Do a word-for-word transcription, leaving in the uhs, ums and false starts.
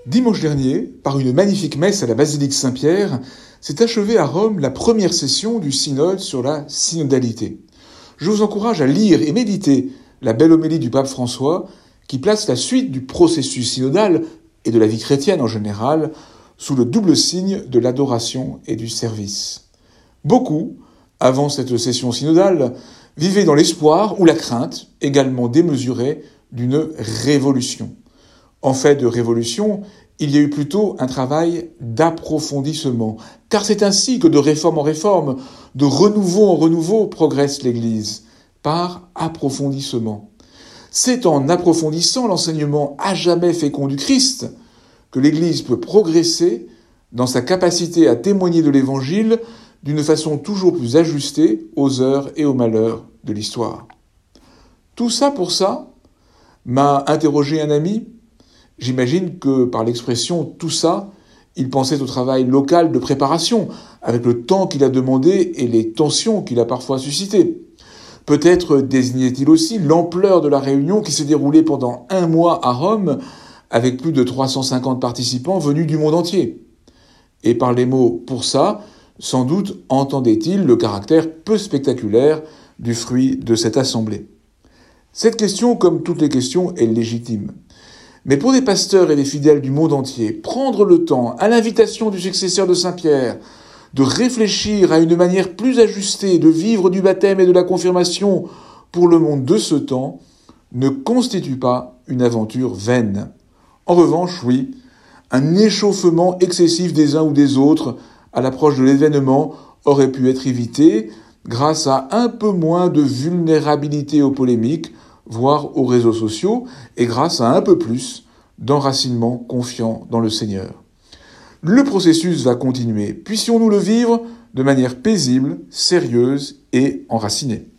Dimanche dernier, par une magnifique messe à la basilique Saint-Pierre, s'est achevée à Rome la première session du synode sur la synodalité. Je vous encourage à lire et méditer la belle homélie du pape François qui place la suite du processus synodal et de la vie chrétienne en général sous le double signe de l'adoration et du service. Beaucoup, avant cette session synodale, vivaient dans l'espoir ou la crainte, également démesurée, d'une révolution. En fait de révolution, il y a eu plutôt un travail d'approfondissement, car c'est ainsi que de réforme en réforme, de renouveau en renouveau progresse l'Église, par approfondissement. C'est en approfondissant l'enseignement à jamais fécond du Christ que l'Église peut progresser dans sa capacité à témoigner de l'Évangile d'une façon toujours plus ajustée aux heures et aux malheurs de l'histoire. Tout ça pour ça, m'a interrogé un ami. J'imagine que par l'expression « tout ça », il pensait au travail local de préparation, avec le temps qu'il a demandé et les tensions qu'il a parfois suscitées. Peut-être désignait-il aussi l'ampleur de la réunion qui s'est déroulée pendant un mois à Rome, avec plus de trois cent cinquante participants venus du monde entier. Et par les mots « pour ça », sans doute entendait-il le caractère peu spectaculaire du fruit de cette assemblée. Cette question, comme toutes les questions, est légitime. Mais pour des pasteurs et des fidèles du monde entier, prendre le temps, à l'invitation du successeur de Saint-Pierre, de réfléchir à une manière plus ajustée de vivre du baptême et de la confirmation pour le monde de ce temps, ne constitue pas une aventure vaine. En revanche, oui, un échauffement excessif des uns ou des autres à l'approche de l'événement aurait pu être évité grâce à un peu moins de vulnérabilité aux polémiques, voire aux réseaux sociaux, et grâce à un peu plus d'enracinement confiant dans le Seigneur. Le processus va continuer. Puissions-nous le vivre de manière paisible, sérieuse et enracinée.